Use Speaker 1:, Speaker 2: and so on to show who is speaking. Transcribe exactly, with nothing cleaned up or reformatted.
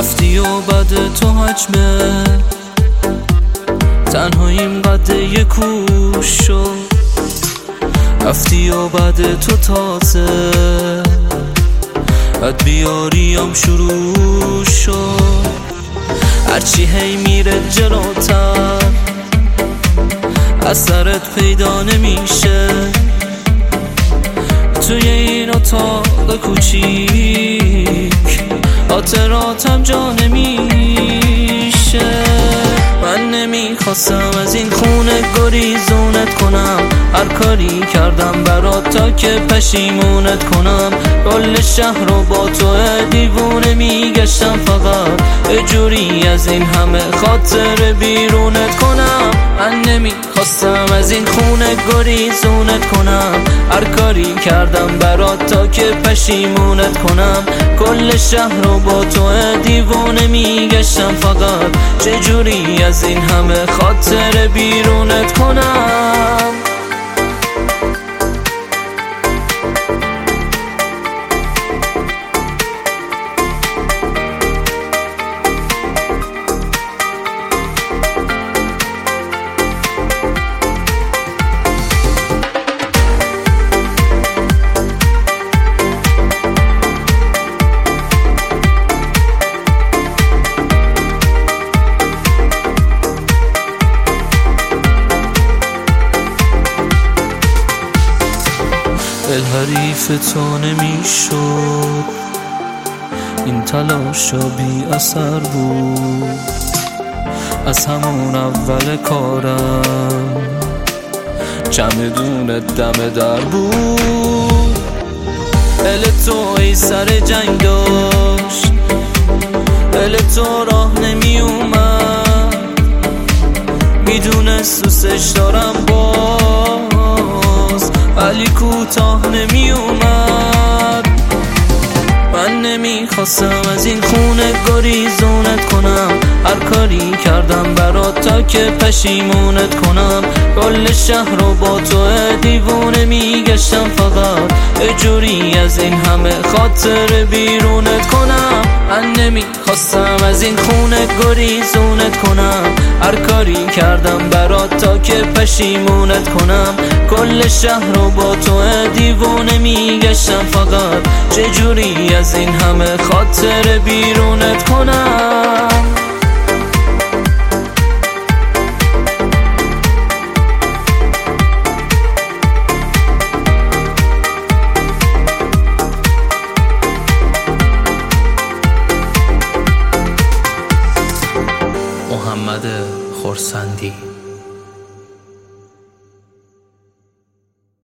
Speaker 1: رفتی و بعد تو حجمه تنهاییم قد یک کوش شد. رفتی و بعد تو تازه بد بیاریم شروع شد. هرچی هی میره جلوتر اثرت پیدا نمیشه. توی این اتاق کوچیک خاطراتم جا نمیشه. من نمیخواستم از این خونه گریزونت کنم، هر کاری کردم برات تا که پشیمونت کنم. کل شهر رو با تو دیوونه میگشتم فقط یه جوری از این همه خاطر بیرونت کنم. من نمیخواستم از این خونه گریزونت کنم، هر کاری کردم برات تا که پشیمونت کنم. کل شهر رو با تو دیوونه میگشتم فقط چه جوری از این همه خاطر بیرونت کنم. دل حریف تو نمیشد، این تلاشا بی اثر بود. از همون اول کارم چمدون دم در بود. دل تو ای سر جنگ داشت، دل تو راه نمی اومد، میدونست دوستش دارم باز ولی کوتاه نمی اومد. من نمیخواستم از این خونه گریزونت کنم، هر کاری کردم برات تا که پشیمونت کنم. کل شهر رو با تو دیوونه میگشتم فقط یه جوری از این همه خاطر بیرونت کنم. من نمیخواستم از این خونه گریزونت کنم، هر کاری کردم برات تا که پشیمونت کنم. کل شهر رو با تو دیوونه میگشتم فقط چه جوری از این همه خاطر بیرونت کنم. محمد خرسندی.